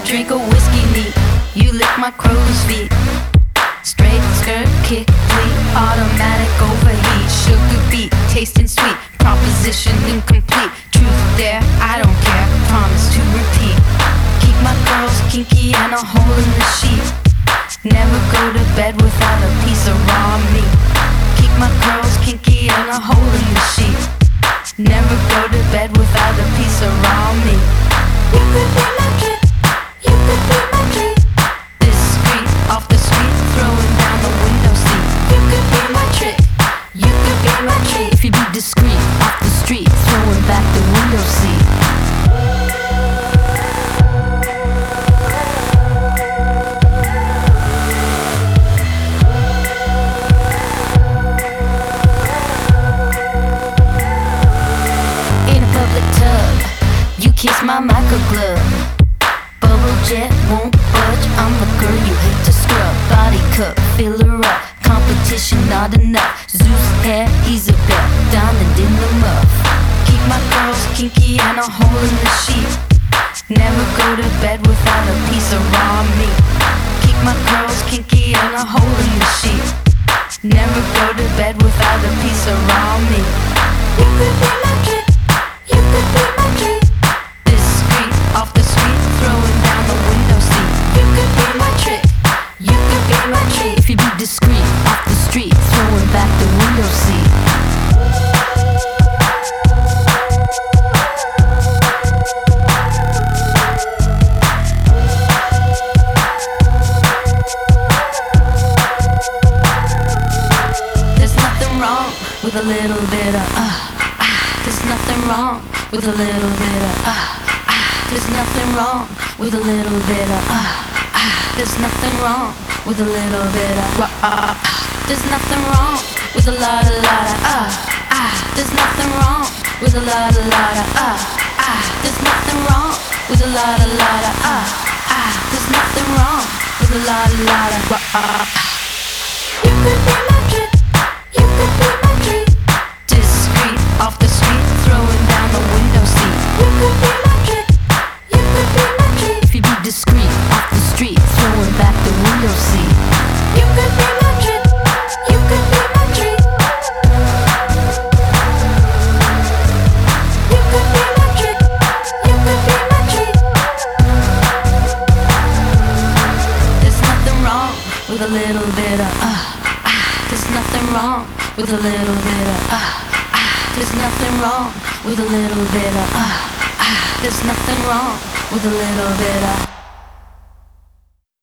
drink a whiskey neat, you lick my crow's feet. Straight skirt, kick, fleet, automatic overheat. Sugar beat, tasting sweet, proposition incomplete. Truth there, I don't care, promise to repeat. Keep my curls kinky and a hole in the sheet. Never go to bed without a piece of raw meat. Keep my curls kinky and a hole in the sheet. Never go to bed without a piece of raw meat. You could be my trick, you could be my treat. Discreet, off the street, throwing down the window seat. You could be my trick, you could be my treat. If you be discreet, off the street, throwing back the window seat. Kiss my micro glove. Bubble jet won't budge. I'm the girl you hate to scrub. Body cup, fill her up. Competition not enough. Zeus hair, he's a bet. Diamond in the muff. Keep my curls kinky and a hole in the sheet. Never go to bed without a piece of raw meat. Keep my curls kinky and a hole in the sheet. Never go to bed without a piece of raw meat. You could be my trick, you could be my treat. Off the street, throwing down the window seat. You could be my trick, you could be my treat. If you be discreet, off the street, throwing back the window seat. There's nothing wrong with a little bit of There's nothing wrong with a little bit of There's nothing wrong with a little bit of There's nothing wrong with a little bit of There's nothing wrong with a lot of There's nothing wrong with a lot of There's nothing wrong with a lot of There's nothing wrong with a lot of You could be my trick, you could be my treat. Discreet, off the street, throwing down the window seat. You could be my trick, you could be my treat. If you be discreet, off the street, throwing back the window seat. You could be my trick, you could be my treat. You could be my trick, you could be my treat. There's nothing wrong with a little bit of There's nothing wrong with a little bit of There's nothing wrong with a little bit of There's nothing wrong with a little bit of